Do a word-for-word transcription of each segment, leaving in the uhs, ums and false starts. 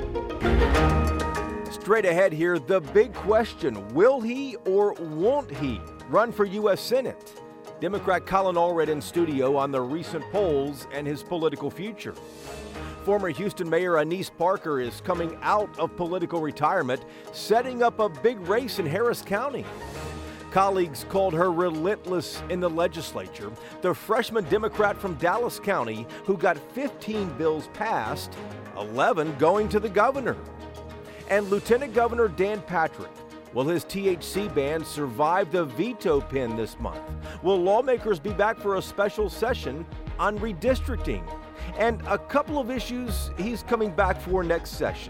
Straight ahead here, the big question: will he or won't he run for U S Senate? Democrat Colin Allred in studio on the recent polls and his political future. Former Houston Mayor Annise Parker is coming out of political retirement, setting up a big race in Harris County. Colleagues called her relentless in the legislature. The freshman Democrat from Dallas County who got fifteen bills passed, eleven going to the governor. And Lieutenant Governor Dan Patrick, will his T H C ban survive the veto pen this month? Will lawmakers be back for a special session on redistricting? And a couple of issues he's coming back for next session.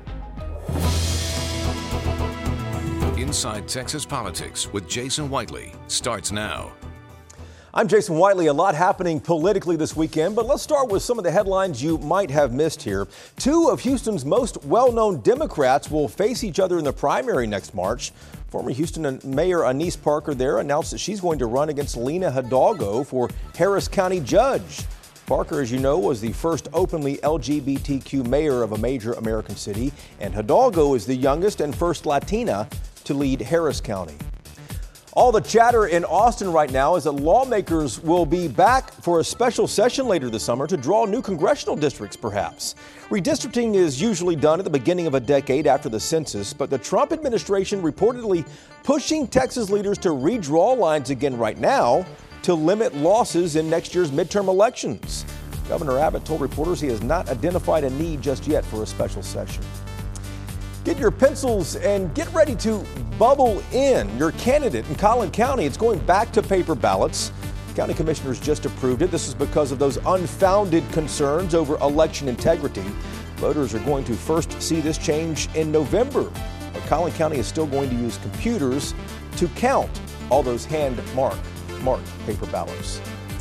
Inside Texas Politics with Jason Whiteley starts now. I'm Jason Whiteley. A lot happening politically this weekend, but let's start with some of the headlines you might have missed here. Two of Houston's most well-known Democrats will face each other in the primary next March. Former Houston Mayor Annise Parker there announced that she's going to run against Lina Hidalgo for Harris County Judge. Parker, as you know, was the first openly L G B T Q mayor of a major American city, and Hidalgo is the youngest and first Latina to lead Harris County. All the chatter in Austin right now is that lawmakers will be back for a special session later this summer to draw new congressional districts, perhaps. Redistricting is usually done at the beginning of a decade after the census, but the Trump administration reportedly pushing Texas leaders to redraw lines again right now to limit losses in next year's midterm elections. Governor Abbott told reporters he has not identified a need just yet for a special session. Get your pencils and get ready to bubble in your candidate in Collin County. It's going back to paper ballots. County commissioners just approved it. This is because of those unfounded concerns over election integrity. Voters are going to first see this change in November. But Collin County is still going to use computers to count all those hand-marked marked paper ballots.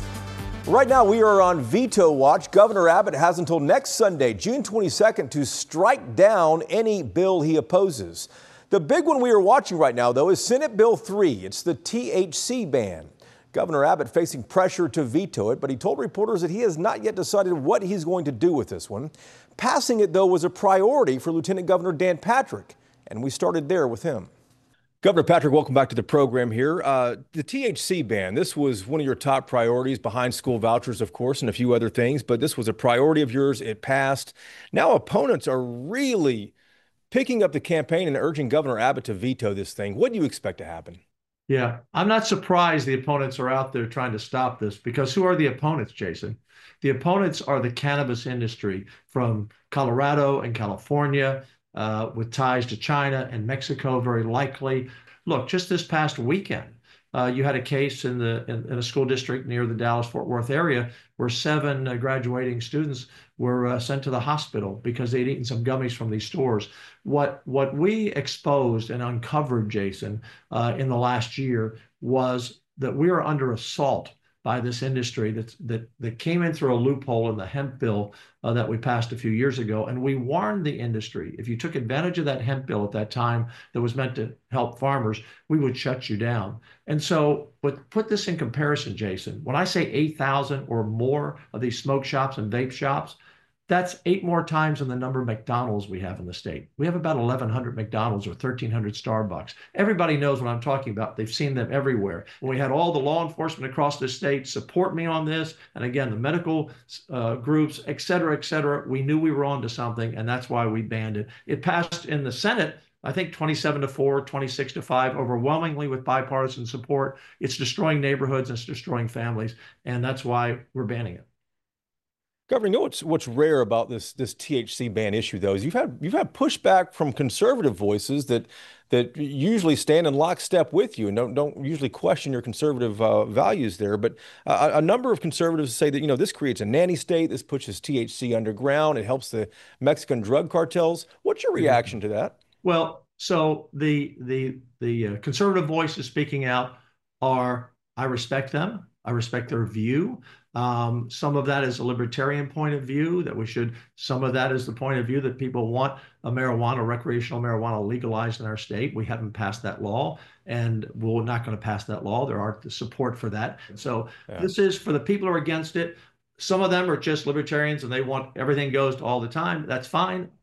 Right now, we are on veto watch. Governor Abbott has until next Sunday, June twenty-second, to strike down any bill he opposes. The big one we are watching right now, though, is Senate Bill three. It's the T H C ban. Governor Abbott facing pressure to veto it, but he told reporters that he has not yet decided what he's going to do with this one. Passing it, though, was a priority for Lieutenant Governor Dan Patrick, and we started there with him. Governor Patrick, welcome back to the program here. Uh, the T H C ban, this was one of your top priorities behind school vouchers, of course, and a few other things, but this was a priority of yours. It passed. Now opponents are really picking up the campaign and urging Governor Abbott to veto this thing. What do you expect to happen? Yeah, I'm not surprised the opponents are out there trying to stop this, because who are the opponents, Jason? The opponents are the cannabis industry from Colorado and California, Uh, with ties to China and Mexico, very likely. Look, just this past weekend, uh, you had a case in the in, in a school district near the Dallas-Fort Worth area where seven uh, graduating students were uh, sent to the hospital because they'd eaten some gummies from these stores. What what we exposed and uncovered, Jason, uh, in the last year was that we are under assault by this industry that's, that that came in through a loophole in the hemp bill uh, that we passed a few years ago. And we warned the industry, if you took advantage of that hemp bill at that time that was meant to help farmers, we would shut you down. And so, but put this in comparison, Jason, when I say eight thousand or more of these smoke shops and vape shops, that's eight more times than the number of McDonald's we have in the state. We have about eleven hundred McDonald's or thirteen hundred Starbucks. Everybody knows what I'm talking about. They've seen them everywhere. And we had all the law enforcement across the state support me on this. And again, the medical uh, groups, et cetera, et cetera. We knew we were onto something, and that's why we banned it. It passed in the Senate, I think twenty-seven to four, twenty-six to five, overwhelmingly with bipartisan support. It's destroying neighborhoods, it's destroying families, and that's why we're banning it. Governor, you know what's what's rare about this this T H C ban issue, though, is you've had you've had pushback from conservative voices that that usually stand in lockstep with you and don't don't usually question your conservative uh, values there. But uh, a number of conservatives say that, you know, this creates a nanny state. This pushes T H C underground. It helps the Mexican drug cartels. What's your reaction to that? Well, so the the the uh, conservative voices speaking out are, I respect them. I respect their view. Um, some of that is a libertarian point of view that we should, some of that is the point of view that people want a marijuana, recreational marijuana legalized in our state. We haven't passed that law, and we're not going to pass that law. There are support for that. So yeah. This is for the people who are against it. Some of them are just libertarians and they want everything goes to all the time. That's fine.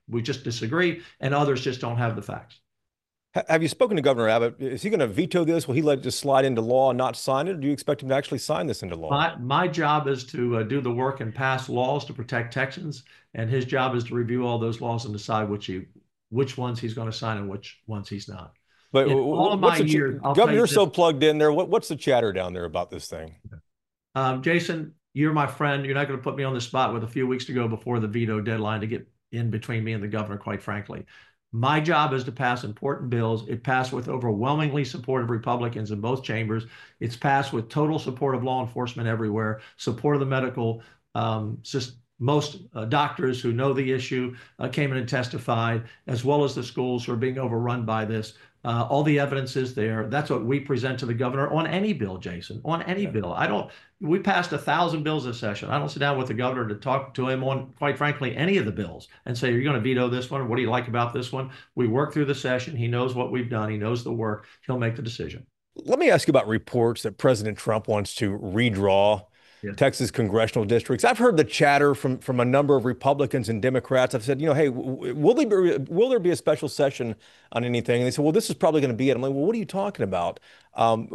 we just disagree, and others just don't have the facts. Have you spoken to Governor Abbott? Is he going to veto this? Will he let it just slide into law and not sign it? Or do you expect him to actually sign this into law? My, my job is to uh, do the work and pass laws to protect Texans, and his job is to review all those laws and decide which he, which ones he's going to sign and which ones he's not. But In all of my years, Governor, you're so plugged in there. What, what's the chatter down there about this thing? Um, Jason, you're my friend. You're not going to put me on the spot with a few weeks to go before the veto deadline to get in between me and the governor, quite frankly. My job is to pass important bills. It passed with overwhelmingly supportive Republicans in both chambers. It's passed with total support of law enforcement everywhere, support of the medical um, system. Most uh, doctors who know the issue uh, came in and testified, as well as the schools who are being overrun by this. Uh, all the evidence is there. That's what we present to the governor on any bill, Jason, on any bill. I don't, we passed a thousand bills this session. I don't sit down with the governor to talk to him on, quite frankly, any of the bills and say, you're going to veto this one. What do you like about this one? We work through the session. He knows what we've done. He knows the work. He'll make the decision. Let me ask you about reports that President Trump wants to redraw Yeah. Texas congressional districts. I've heard the chatter from from a number of Republicans and Democrats. I've said, you know, hey, will there be, will there be a special session on anything? And they said, well, this is probably going to be it. I'm like, well, what are you talking about? Um,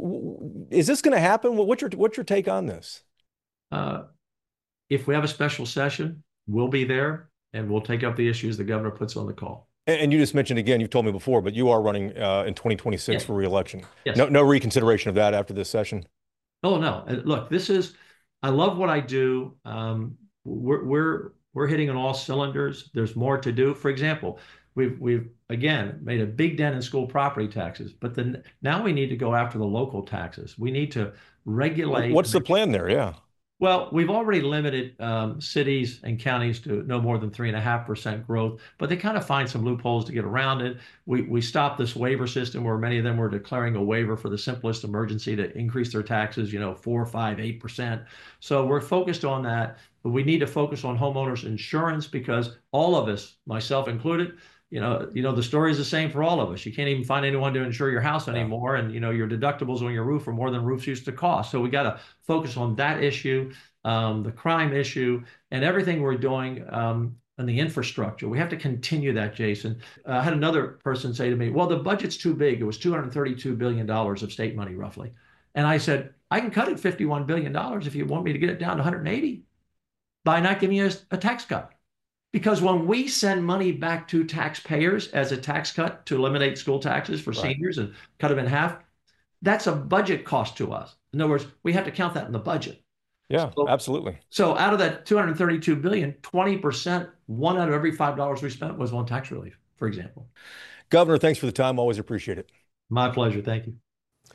is this going to happen? What's your what's your take on this? Uh, if we have a special session, we'll be there and we'll take up the issues the governor puts on the call. And you just mentioned again, you've told me before, but you are running uh, in twenty twenty-six yes. for re-election. Yes. No, no reconsideration of that after this session. Oh no! Look, this is. I love what I do. Um, we're we're we're hitting on all cylinders. There's more to do. For example, we've we've again made a big dent in school property taxes, but then now we need to go after the local taxes. We need to regulate. What's the plan there? Yeah. Well, we've already limited um, cities and counties to no more than three and a half percent growth, but they kind of find some loopholes to get around it. We we stopped this waiver system where many of them were declaring a waiver for the simplest emergency to increase their taxes, you know, four, five, eight percent. So we're focused on that. But we need to focus on homeowners insurance because all of us, myself included, you know, you know, the story is the same for all of us. You can't even find anyone to insure your house anymore. And, you know, your deductibles on your roof are more than roofs used to cost. So we got to focus on that issue, um, the crime issue, and everything we're doing um, on the infrastructure. We have to continue that, Jason. Uh, I had another person say to me, well, the budget's too big. It was two hundred thirty-two billion dollars of state money, roughly. And I said, I can cut it fifty-one billion dollars if you want me to get it down to one hundred eighty by not giving you a, a tax cut. Because when we send money back to taxpayers as a tax cut to eliminate school taxes for right. seniors and cut them in half, that's a budget cost to us. In other words, we have to count that in the budget. Yeah, so, absolutely. So out of that two hundred thirty-two billion dollars, twenty percent, one out of every five dollars we spent was on tax relief, for example. Governor, thanks for the time. Always appreciate it. My pleasure. Thank you.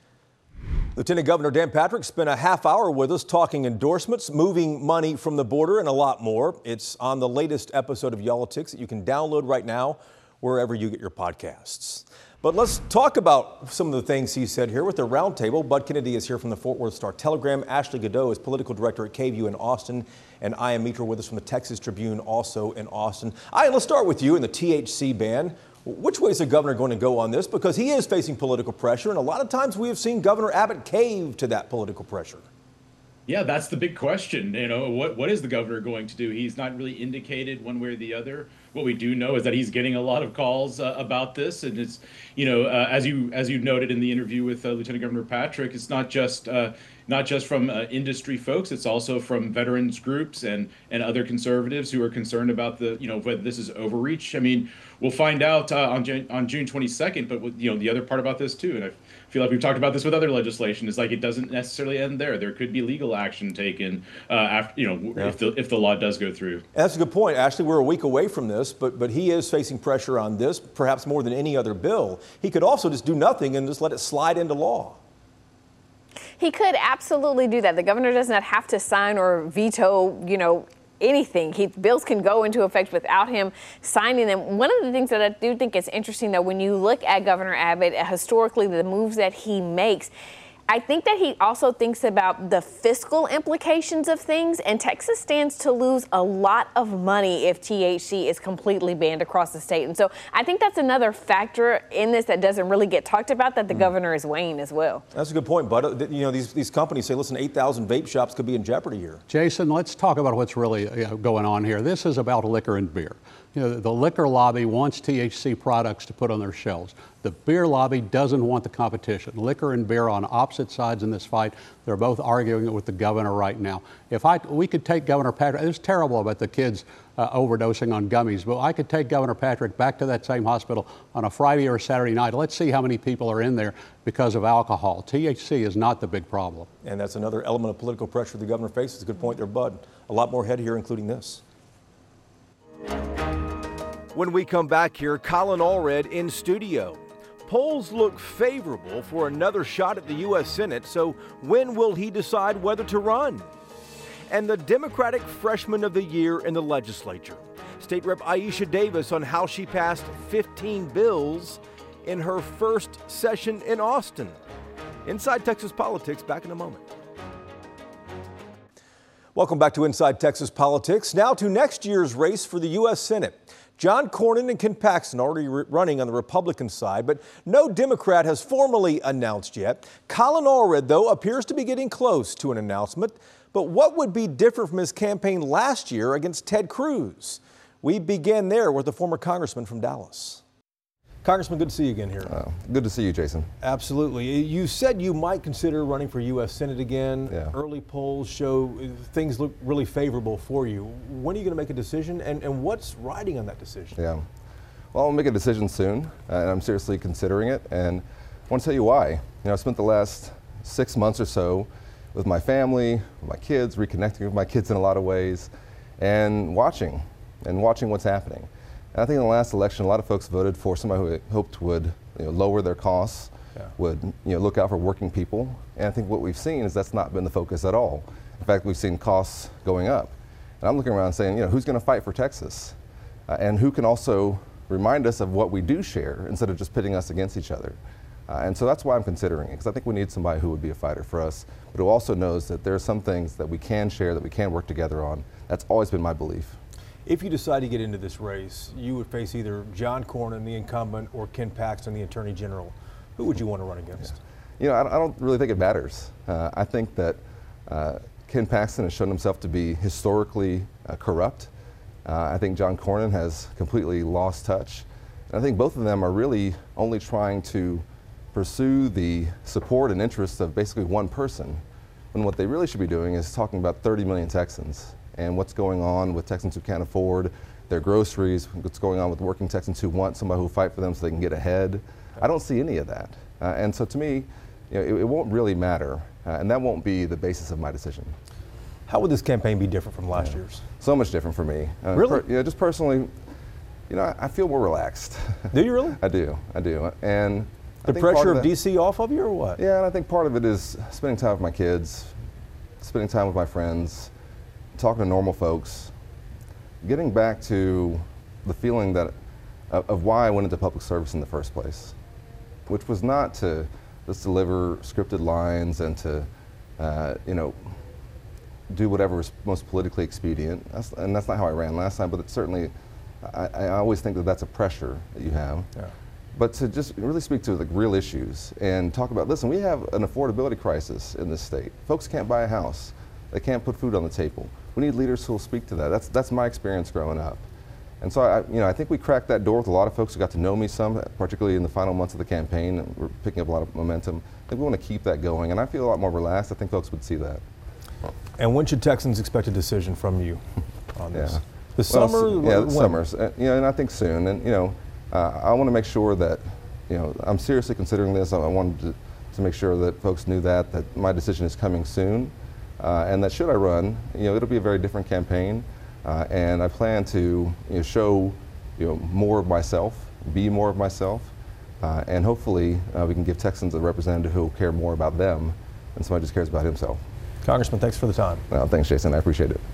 Lieutenant Governor Dan Patrick spent a half hour with us talking endorsements, moving money from the border, and a lot more. It's on the latest episode of Y'all-itics that you can download right now wherever you get your podcasts. But let's talk about some of the things he said here with the roundtable. Bud Kennedy is here from the Fort Worth Star-Telegram. Ashley Godot is political director at K V U in Austin. And Ian Mitra with us from the Texas Tribune, also in Austin. Ian, let's start with you in the T H C ban. Which way is the governor going to go on this? Because he is facing political pressure, and a lot of times we have seen Governor Abbott cave to that political pressure. Yeah, that's the big question. You know, what what is the governor going to do? He's not really indicated one way or the other. What we do know is that he's getting a lot of calls uh, about this, and it's, you know, uh, as you as you noted in the interview with uh, Lieutenant Governor Patrick, it's not just uh, not just from uh, industry folks, it's also from veterans groups and and other conservatives who are concerned about the, you know, whether this is overreach. I mean, we'll find out uh, on Jan- on June twenty-second. But with, you know, the other part about this too, and I feel like we've talked about this with other legislation, is like it doesn't necessarily end there. There could be legal action taken uh, after, you know, yeah. if the if the law does go through. That's a good point. Ashley, we're a week away from this, but but he is facing pressure on this, perhaps more than any other bill. He could also just do nothing and just let it slide into law. He could absolutely do that. The governor does not have to sign or veto, you know, anything. He, bills can go into effect without him signing them. One of the things that I do think is interesting, though, when you look at Governor Abbott, historically, the moves that he makes, I think that he also thinks about the fiscal implications of things, and Texas stands to lose a lot of money if T H C is completely banned across the state. And so I think that's another factor in this that doesn't really get talked about that the mm. governor is weighing as well. That's a good point, Bud. You know, these, these companies say, listen, eight thousand vape shops could be in jeopardy here. Jason, let's talk about what's really you know, going on here. This is about liquor and beer. You know, the liquor lobby wants T H C products to put on their shelves. The beer lobby doesn't want the competition. Liquor and beer are on opposite sides in this fight. They're both arguing it with the governor right now. If I, we could take Governor Patrick, it's terrible about the kids uh, overdosing on gummies, but I could take Governor Patrick back to that same hospital on a Friday or a Saturday night. Let's see how many people are in there because of alcohol. T H C is not the big problem. And that's another element of political pressure the governor faces. Good point there, Bud. A lot more ahead here, including this. When we come back here, Colin Allred in studio. Polls look favorable for another shot at the U S Senate, so when will he decide whether to run? And the Democratic Freshman of the Year in the legislature. State Rep Aisha Davis on how she passed fifteen bills in her first session in Austin. Inside Texas Politics, back in a moment. Welcome back to Inside Texas Politics. Now to next year's race for the U S Senate. John Cornyn and Ken Paxton already running on the Republican side, but no Democrat has formally announced yet. Colin Allred, though, appears to be getting close to an announcement. But what would be different from his campaign last year against Ted Cruz? We began there with the former congressman from Dallas. Congressman, good to see you again here. Uh, good to see you, Jason. Absolutely. You said you might consider running for U S Senate again. Yeah. Early polls show things look really favorable for you. When are you going to make a decision, and, and what's riding on that decision? Yeah. Well, I'll make a decision soon, uh, and I'm seriously considering it. And I want to tell you why. You know, I spent the last six months or so with my family, with my kids, reconnecting with my kids in a lot of ways, and watching, and watching what's happening. And I think in the last election, a lot of folks voted for somebody who hoped would you know, lower their costs, yeah. would you know, look out for working people. And I think what we've seen is that's not been the focus at all. In fact, we've seen costs going up. And I'm looking around saying, you know, who's going to fight for Texas? Uh, and who can also remind us of what we do share instead of just pitting us against each other? Uh, and so that's why I'm considering it, because I think we need somebody who would be a fighter for us, but who also knows that there are some things that we can share, that we can work together on. That's always been my belief. If you decide to get into this race, you would face either John Cornyn, the incumbent, or Ken Paxton, the Attorney General. Who would you want to run against? Yeah. You know, I, I don't really think it matters. Uh, I think that uh, Ken Paxton has shown himself to be historically uh, corrupt. Uh, I think John Cornyn has completely lost touch. And I think both of them are really only trying to pursue the support and interests of basically one person, when what they really should be doing is talking about thirty million Texans. And what's going on with Texans who can't afford their groceries, what's going on with working Texans who want somebody who will fight for them so they can get ahead. I don't see any of that. Uh, and so to me, you know, it, it won't really matter, uh, and that won't be the basis of my decision. How would this campaign be different from last yeah. year's? So much different for me. Uh, really? Per, you know, just personally, you know, I, I feel more relaxed. Do you really? I do, I do. And the I think pressure of, of that, D C off of you, or what? Yeah, and I think part of it is spending time with my kids, spending time with my friends, talking to normal folks, getting back to the feeling that uh, of why I went into public service in the first place, which was not to just deliver scripted lines and to, uh, you know, do whatever was most politically expedient. That's, and that's not how I ran last time, but it's certainly, I, I always think that that's a pressure that you have. Yeah. But to just really speak to like real issues and talk about, listen, we have an affordability crisis in this state. Folks can't buy a house. They can't put food on the table. We need leaders who will speak to that. That's that's my experience growing up. And so I, you know, I think we cracked that door with a lot of folks who got to know me some, particularly in the final months of the campaign. And we're picking up a lot of momentum. I think we want to keep that going, and I feel a lot more relaxed. I think folks would see that. And when should Texans expect a decision from you on this? Yeah. The summer? Well, yeah, the summers. Uh, you know, and I think soon. And you know, uh, I want to make sure that, you know, I'm seriously considering this. I, I wanted to, to make sure that folks knew that that my decision is coming soon. Uh, and that should I run, you know, it'll be a very different campaign, uh, and I plan to you know, show, you know, more of myself, be more of myself, uh, and hopefully uh, we can give Texans a representative who will care more about them than somebody just cares about himself. Congressman, thanks for the time. Well, thanks, Jason. I appreciate it.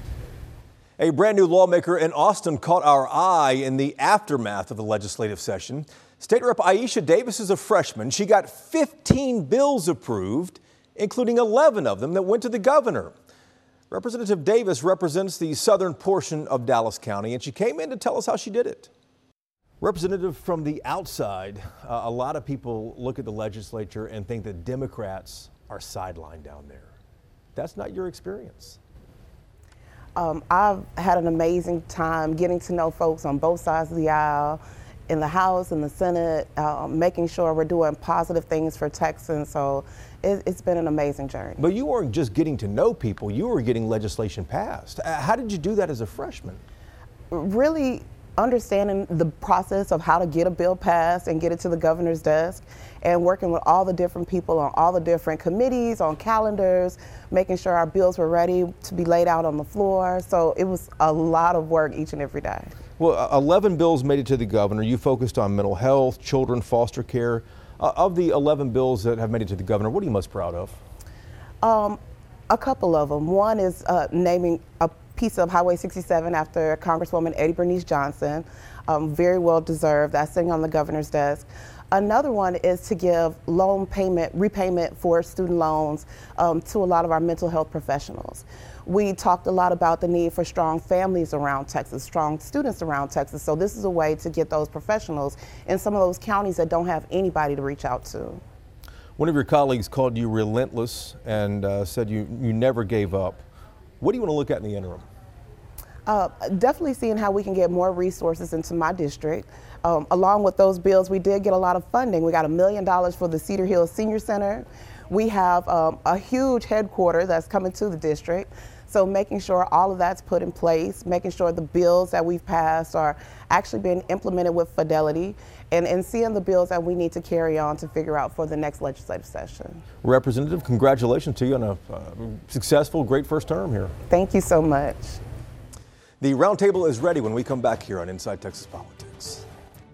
A brand new lawmaker in Austin caught our eye in the aftermath of the legislative session. State Rep Aisha Davis is a freshman. She got fifteen bills approved, including eleven of them that went to the governor. Representative Davis represents the southern portion of Dallas County, and she came in to tell us how she did it. Representative, from the outside, uh, a lot of people look at the legislature and think that Democrats are sidelined down there. That's not your experience. Um, I've had an amazing time getting to know folks on both sides of the aisle, in the House, in the Senate, uh, making sure we're doing positive things for Texans. So it, it's been an amazing journey. But you weren't just getting to know people, you were getting legislation passed. Uh, How did you do that as a freshman? Really understanding the process of how to get a bill passed and get it to the governor's desk, and working with all the different people on all the different committees, on calendars, making sure our bills were ready to be laid out on the floor. So it was a lot of work each and every day. Well, eleven bills made it to the governor. You focused on mental health, children, foster care. Uh, of the eleven bills that have made it to the governor, what are you most proud of? Um, a couple of them. One is uh, naming a piece of Highway sixty-seven after Congresswoman Eddie Bernice Johnson. Um, very well deserved. That's sitting on the governor's desk. Another one is to give loan payment, repayment for student loans um, to a lot of our mental health professionals. We talked a lot about the need for strong families around Texas, strong students around Texas. So this is a way to get those professionals in some of those counties that don't have anybody to reach out to. One of your colleagues called you relentless and uh, said you, you never gave up. What do you want to look at in the interim? Uh, definitely seeing how we can get more resources into my district. Um, along with those bills, we did get a lot of funding. We got a million dollars for the Cedar Hill Senior Center. We have um, a huge headquarters that's coming to the district. So making sure all of that's put in place, making sure the bills that we've passed are actually being implemented with fidelity, and, and seeing the bills that we need to carry on to figure out for the next legislative session. Representative, congratulations to you on a uh, successful, great first term here. Thank you so much. The roundtable is ready when we come back here on Inside Texas Politics.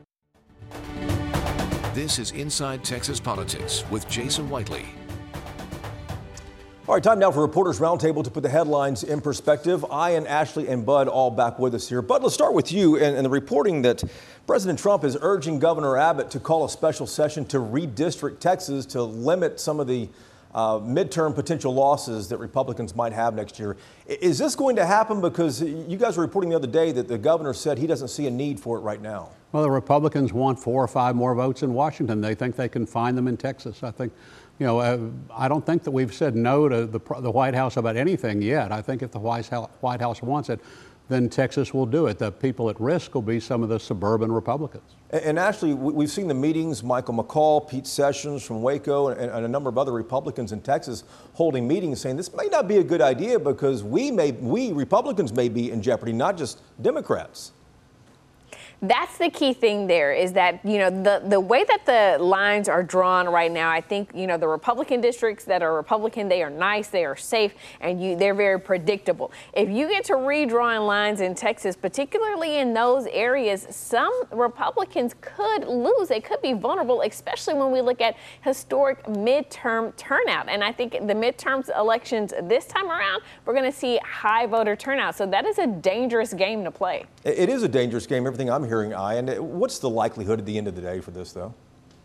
This is Inside Texas Politics with Jason Whiteley. All right, time now for Reporters Roundtable to put the headlines in perspective. I and Ashley and Bud all back with us here. Bud, let's start with you and, and the reporting that President Trump is urging Governor Abbott to call a special session to redistrict Texas to limit some of the uh, midterm potential losses that Republicans might have next year. Is this going to happen? Because you guys were reporting the other day that the governor said he doesn't see a need for it right now. Well, the Republicans want four or five more votes in Washington. They think they can find them in Texas. I think, you know, uh, I don't think that we've said no to the, the White House about anything yet. I think if the White House, White House wants it, then Texas will do it. The people at risk will be some of the suburban Republicans. And, and Ashley, we've seen the meetings, Michael McCall, Pete Sessions from Waco, and, and a number of other Republicans in Texas holding meetings saying this may not be a good idea because we may, we Republicans may be in jeopardy, not just Democrats. That's the key thing there is that, you know, the, the way that the lines are drawn right now, I think, you know, the Republican districts that are Republican, they are nice, they are safe, and you they're very predictable. If you get to redrawing lines in Texas, particularly in those areas, some Republicans could lose. They could be vulnerable, especially when we look at historic midterm turnout. And I think the midterms elections this time around, we're going to see high voter turnout. So that is a dangerous game to play. It is a dangerous game, everything I'm hearing, I. And what's the likelihood at the end of the day for this, though?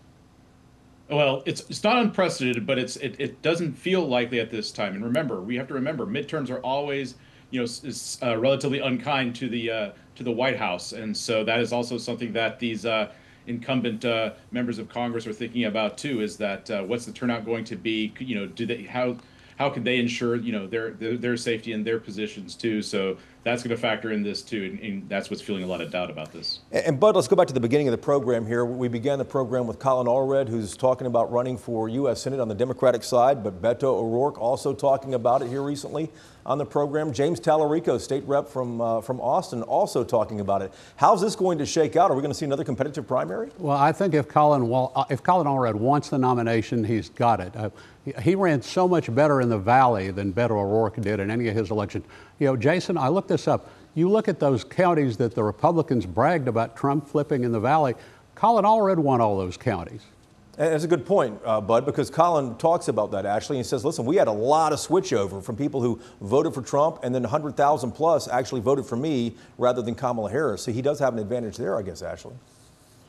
Well, it's it's not unprecedented, but it's it, it doesn't feel likely at this time. And remember, we have to remember, midterms are always, you know, is, uh, relatively unkind to the uh, to the White House, and so that is also something that these uh, incumbent uh, members of Congress are thinking about too. Is that uh, what's the turnout going to be? You know, do they how how can they ensure, you know, their their, their safety in their positions too? So that's going to factor in this too, and, and that's what's fueling a lot of doubt about this. And, and Bud, let's go back to the beginning of the program here. We began the program with Colin Allred, who's talking about running for U S Senate on the Democratic side, but Beto O'Rourke also talking about it here recently on the program. James Tallarico, state rep from uh, from Austin, also talking about it. How's this going to shake out? Are we going to see another competitive primary? Well, I think if Colin well, if Colin Allred wants the nomination, he's got it. Uh, he ran so much better in the Valley than Beto O'Rourke did in any of his elections. You know, Jason, I looked this up. You look at those counties that the Republicans bragged about Trump flipping in the Valley, Colin Allred won all those counties. And that's a good point, uh, Bud, because Colin talks about that, Ashley. He says, listen, we had a lot of switchover from people who voted for Trump, and then one hundred thousand plus actually voted for me rather than Kamala Harris. So he does have an advantage there, I guess, Ashley.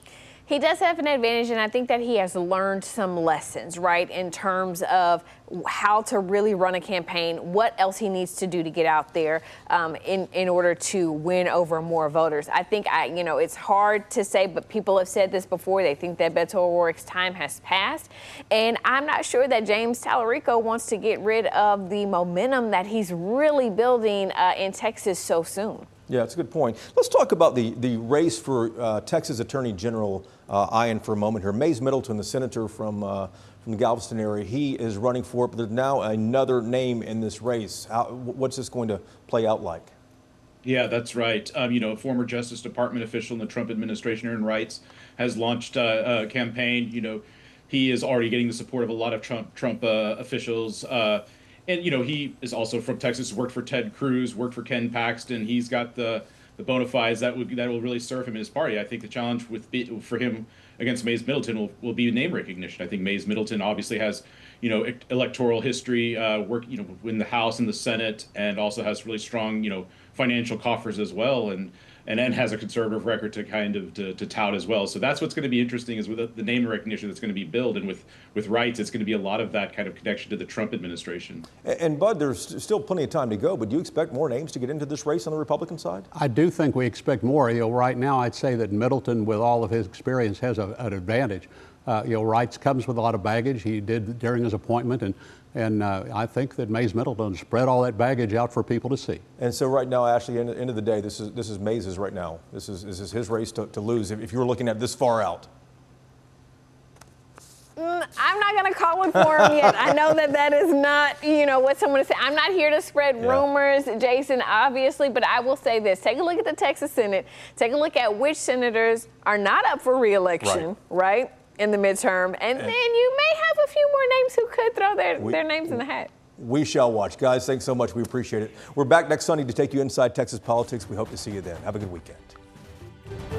He does have an advantage, and I think that he has learned some lessons, right, in terms of how to really run a campaign, what else he needs to do to get out there um, in, in order to win over more voters. I think, I, you know, it's hard to say, but people have said this before. They think that Beto O'Rourke's time has passed, and I'm not sure that James Talarico wants to get rid of the momentum that he's really building uh, in Texas so soon. Yeah, that's a good point. Let's talk about the, the race for uh, Texas Attorney General uh, Ian for a moment here. Mayes Middleton, the senator from uh, from the Galveston area, he is running for it, but there's now another name in this race. How, what's this going to play out like? Yeah, that's right. Um, you know, a former Justice Department official in the Trump administration, Aaron Reitz, has launched uh, a campaign. You know, he is already getting the support of a lot of Trump Trump uh, officials. Uh, And, you know, he is also from Texas, worked for Ted Cruz, worked for Ken Paxton. He's got the, the bona fides that would, that will really serve him in his party. I think the challenge with for him against Mayes Middleton will, will be name recognition. I think Mayes Middleton obviously has, you know, electoral history, uh, work, you know, in the House and the Senate, and also has really strong, you know, financial coffers as well. And, and then has a conservative record to kind of to, to tout as well. So that's what's going to be interesting is with the, the name recognition that's going to be built, and with with Reitz, it's going to be a lot of that kind of connection to the Trump administration. And, and Bud, there's still plenty of time to go, but do you expect more names to get into this race on the Republican side? I do think we expect more. You know, right now I'd say that Middleton, with all of his experience, has a, an advantage. Uh, you know, Reitz comes with a lot of baggage. He did during his appointment, and and uh, I think that Mayes Middleton spread all that baggage out for people to see. And so right now, Ashley, end, end of the day, this is this is Mayes's right now. This is this is his race to, to lose if, if you were looking at this far out. Mm, I'm not going to call it for him yet. I know that that is not, you know, what someone is saying. I'm not here to spread yeah. rumors, Jason, obviously, but I will say this. Take a look at the Texas Senate. Take a look at which senators are not up for re-election, right? right? in the midterm, and, and then you may have a few more names who could throw their, we, their names in the hat. We shall watch. Guys, thanks so much. We appreciate it. We're back next Sunday to take you inside Texas politics. We hope to see you then. Have a good weekend.